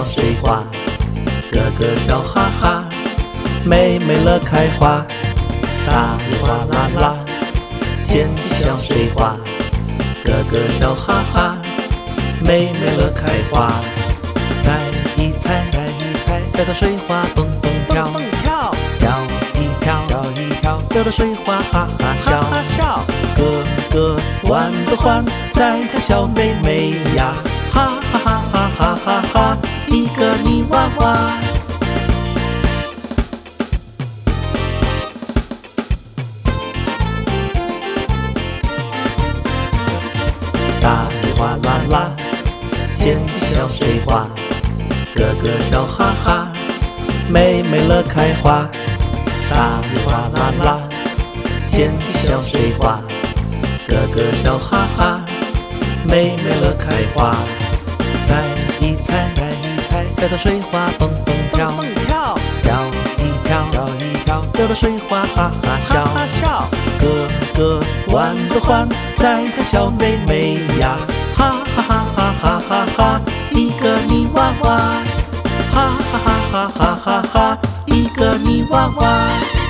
小水花，哥哥笑哈哈，妹妹乐开花。大雨哗啦啦，溅起小水花，哥哥笑哈哈，妹妹乐开花。踩一踩，踩一踩，踩到水花蹦蹦跳，跳一跳，跳一跳，跳到水花哈哈笑。哥哥玩个欢，再看小妹妹呀，哈哈哈哈哈哈哈，一个泥娃娃。大雨哗啦啦，溅起小水花，哥哥笑哈哈，妹妹乐开花。大雨哗啦啦，溅起小水花，哥哥笑哈哈，妹妹乐开花。踩一踩，踩一踩，踩到水花蹦蹦跳，跳一跳，跳一跳，跳到水花哈哈笑。哥哥玩个欢，再看小妹妹呀，哈哈哈哈哈哈哈，一个泥娃娃，哈哈哈哈哈哈哈，一个泥娃娃。